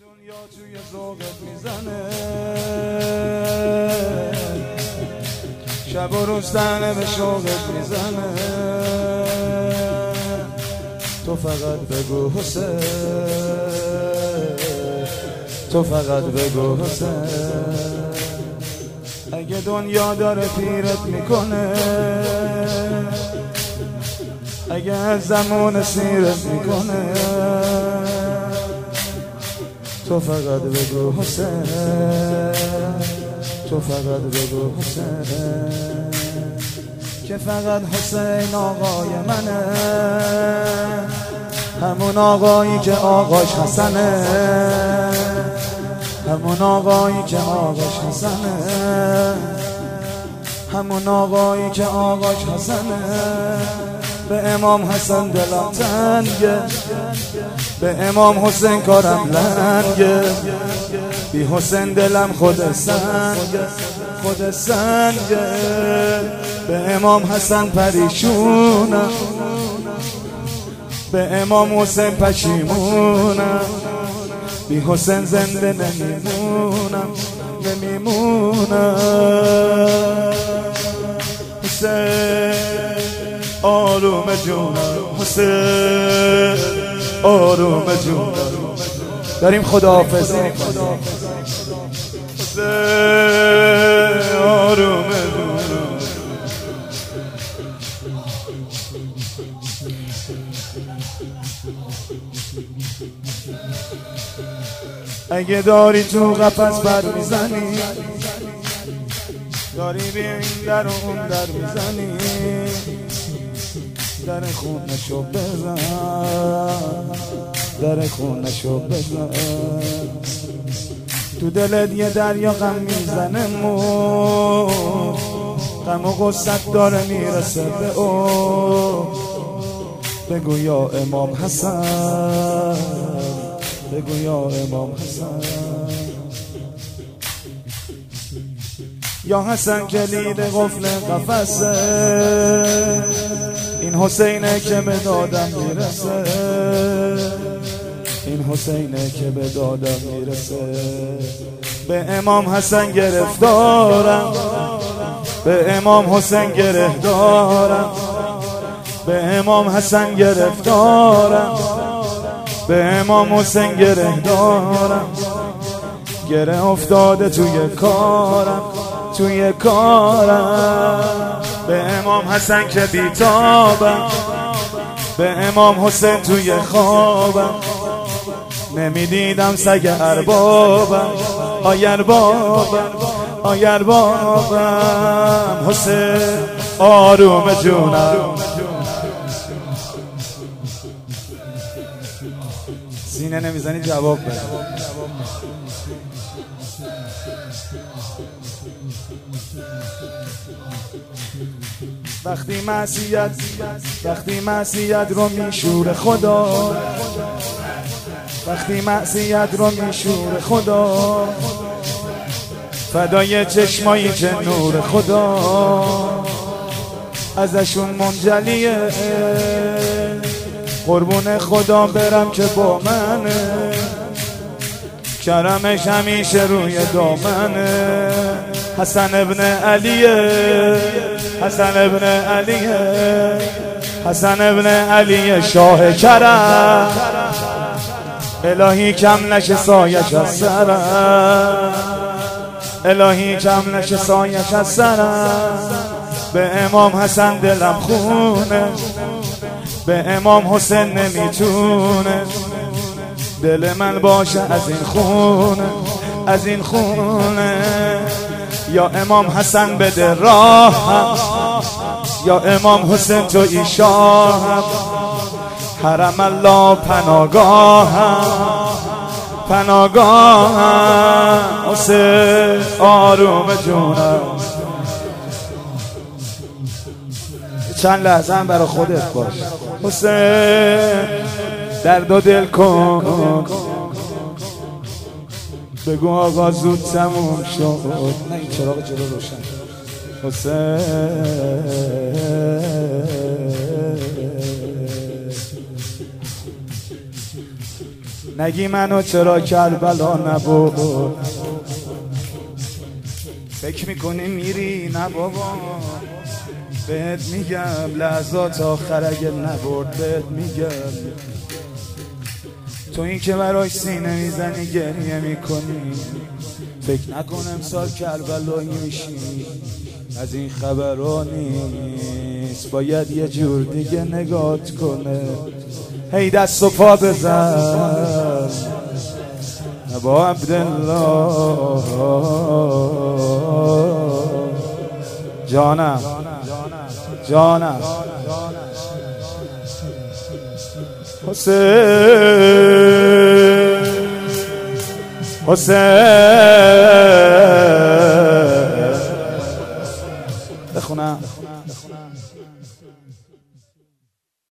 دنیا توی ذوقت میزنه، شب و روز تنه به شوقت میزنه. تو فقط بگو حسین، تو فقط بگو حسین. اگه دنیا داره پیرت میکنه، اگه از زمان سیرت میکنه، تو فقط بگو حسین، تو فقط بگو حسین. که فقط حسین آقای منه، همون آقایی که آقاش حسنه، همون آقایی که آقاش حسنه، همون آقایی که آقاش حسنه. به امام حسن دلم تنگه، به امام حسین کارم لنگه، بی حسین دلم خود سنگه، خود سنگه. به امام حسن پریشونم، به امام حسین پشیمونم، بی حسین زنده نمیمونم، نمیمونم. حسین آروم جونم، حسین آروم جونم. داریم خداحافظی میکنیم. حسین آروم جونم. اگه داری تو قفس بر میزنی، داری بی این در و اون در میزنی، در خونشو بزن، در خونشو بزن. تو دلت یه دریا غم میزنه، غم و غصت داره میرسه به او. بگو یا امام حسن، بگو یا امام حسن. یا حسن کلید قفل قفسه، این حسینه که به دادم میرسه، این حسینه که به دادم میرسه. به امام حسن گرفتارم، به امام حسین گرفتارم، به امام حسن گرفتارم، به امام حسین گرفتارم. گره افتاده توی کارم، توی کارم. به امام حسن که بیتابم، به امام حسین توی خوابم. نمیدیدم سگ اربابم، آی اربابم، آی اربابم. حسین آروم جونم. سینه نمیزنی جواب بده. وقتی معصیت رو میشور خدا، وقتی معصیت رو میشور خدا، فدای چشمایی که نور خدا ازشون منجلیه. قربون خدا برم که با منه، کرمش همیشه روی دامنه. حسن ابن علیه، حسن ابن علیه، حسن ابن علیه شاه کرم. الهی کم نشه سایش از سرم، الهی کم نشه سایش از سرم. به امام حسن دلم خونه، به امام حسین نمیتونه دل من باشه از این خونه، از این خونه. یا امام حسن بده راهم، یا امام حسین تو ای شاهم. حرم الله پناگاهم، پناگاهم. حسین آروم جونم. چند لحظه هم برای خودت باش. حسین درد و دل کن، بگو آقا زود تموم شد. نه این چراغ جلو روشن. حسین نگی منو چرا کربلا نبود، فکر میکنی میری؟ نه بابا، بهت میگم لحظات آخر اگه نبرد بهت میگم. تو این که برای سینه میزنی گریه میکنی، فکر نکنم امسال کربلایی میشی، از این خبرها نیست، باید یه جور دیگه نگات کنه. هی دست و پا بزن با عبدالله جانم جانم حسین حسین